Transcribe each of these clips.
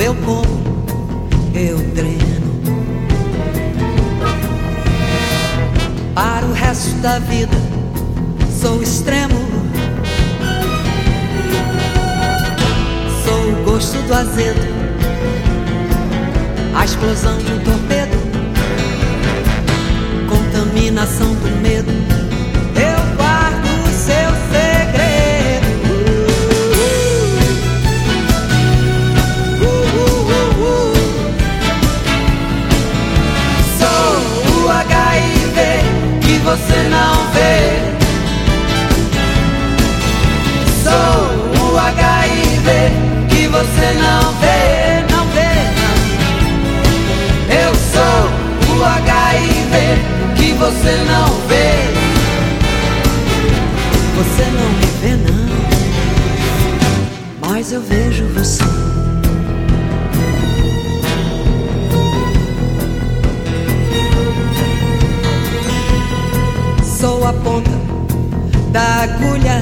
eu como, eu dreno. Para o resto da vida sou extremo. Sou o gosto do azedo, a explosão de um torpedo, contaminação do medo. Eu guardo o seu segredo. Sou o HIV que você não vê. Sou o HIV que você não vê, não vê, não. Eu sou o HIV que você não vê. Você não me vê não, mas eu vejo você. Sou a ponta da agulha,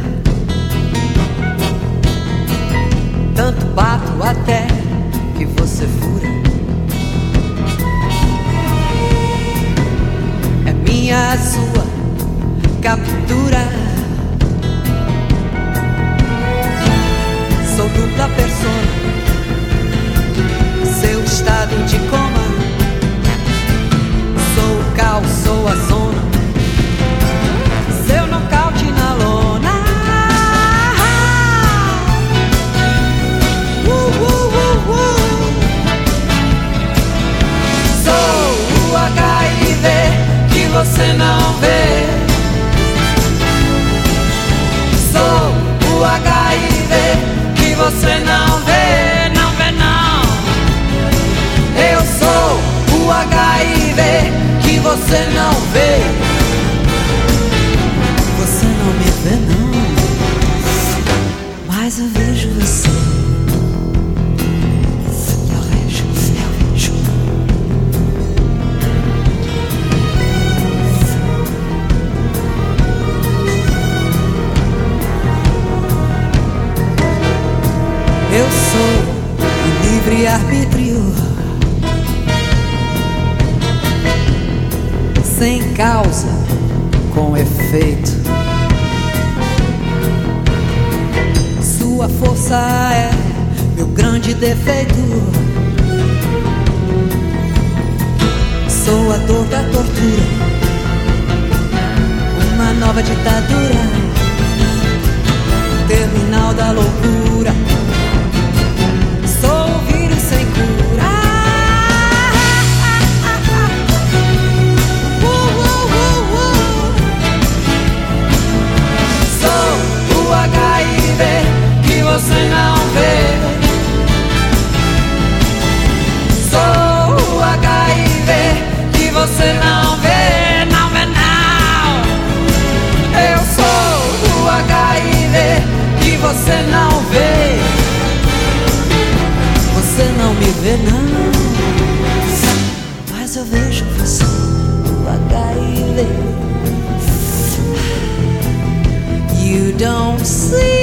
tanto bato até que você fura. É minha, a sua captura. Sou dupla persona, seu estado de coma. Sou o caos, sou a zona, seu nocaute na lona. Sou o HIV que você não vê. Sou o HIV que você não vê, não vê não. Eu sou o HIV que você não vê. Você não me vê não, mas eu vejo você. Eu vejo, eu vejo. Eu sou o livre-arbítrio, sem causa, com efeito. Sua força é meu grande defeito. Sou a dor da tortura, uma nova ditadura, terminal da loucura. Sou o vírus sem cura. Sou o HIV que você não vê. Sou o HIV que você não vê, não vê não. Eu sou o HIV que você não vê. Você não me vê não, mas eu vejo você, o HIV. You don't see